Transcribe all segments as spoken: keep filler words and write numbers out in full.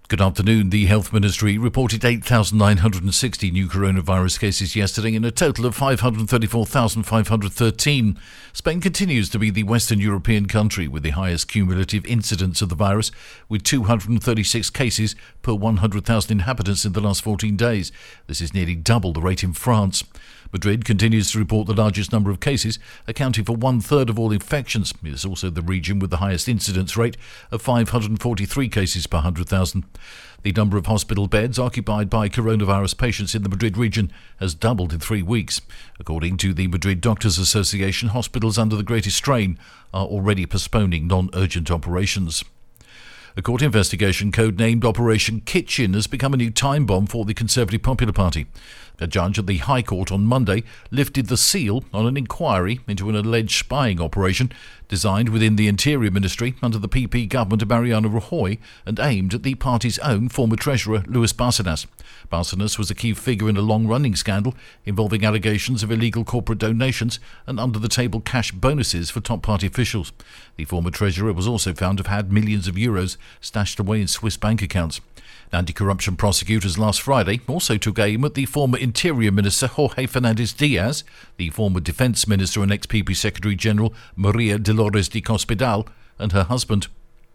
Good afternoon. The Health Ministry reported eight thousand nine hundred sixty new coronavirus cases yesterday in a total of five hundred thirty-four thousand five hundred thirteen. Spain continues to be the Western European country with the highest cumulative incidence of the virus, with two hundred thirty-six cases per one hundred thousand inhabitants in the last fourteen days. This is nearly double the rate in France. Madrid continues to report the largest number of cases, accounting for one-third of all infections. It is also the region with the highest incidence rate of five hundred forty-three cases per one hundred thousand. The number of hospital beds occupied by coronavirus patients in the Madrid region has doubled in three weeks. According to the Madrid Doctors Association, hospitals under the greatest strain are already postponing non-urgent operations. A court investigation codenamed Operation Kitchen has become a new time bomb for the Conservative Popular Party. A judge at the High Court on Monday lifted the seal on an inquiry into an alleged spying operation designed within the Interior Ministry under the P P government of Mariano Rajoy and aimed at the party's own former treasurer, Luis Bárcenas. Bárcenas was a key figure in a long-running scandal involving allegations of illegal corporate donations and under-the-table cash bonuses for top party officials. The former treasurer was also found to have had millions of euros stashed away in Swiss bank accounts. Anti-corruption prosecutors last Friday also took aim at the former Interior Minister Jorge Fernández-Díaz, the former Defence Minister and ex-P P Secretary-General María Dolores de Cospedal, and her husband.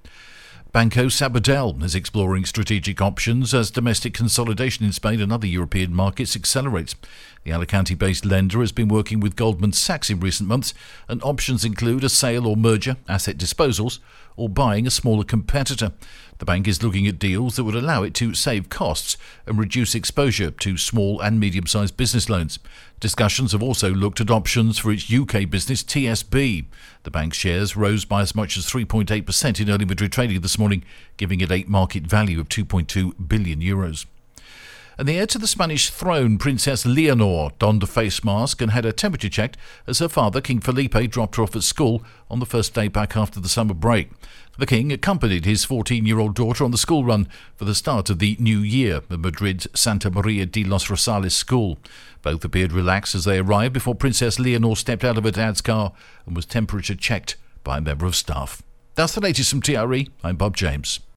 Banco Sabadell is exploring strategic options as domestic consolidation in Spain and other European markets accelerates. The Alicante-based lender has been working with Goldman Sachs in recent months, and options include a sale or merger, asset disposals, or buying a smaller competitor. The bank is looking at deals that would allow it to save costs and reduce exposure to small and medium-sized business loans. Discussions have also looked at options for its U K business T S B. The bank's shares rose by as much as three point eight percent in early Madrid trading this morning, giving it a market value of two point two billion euros. And the heir to the Spanish throne, Princess Leonor, donned a face mask and had her temperature checked as her father, King Felipe, dropped her off at school on the first day back after the summer break. The King accompanied his fourteen-year-old daughter on the school run for the start of the new year at Madrid's Santa Maria de los Rosales school. Both appeared relaxed as they arrived before Princess Leonor stepped out of her dad's car and was temperature checked by a member of staff. That's the latest from T R E. I'm Bob James.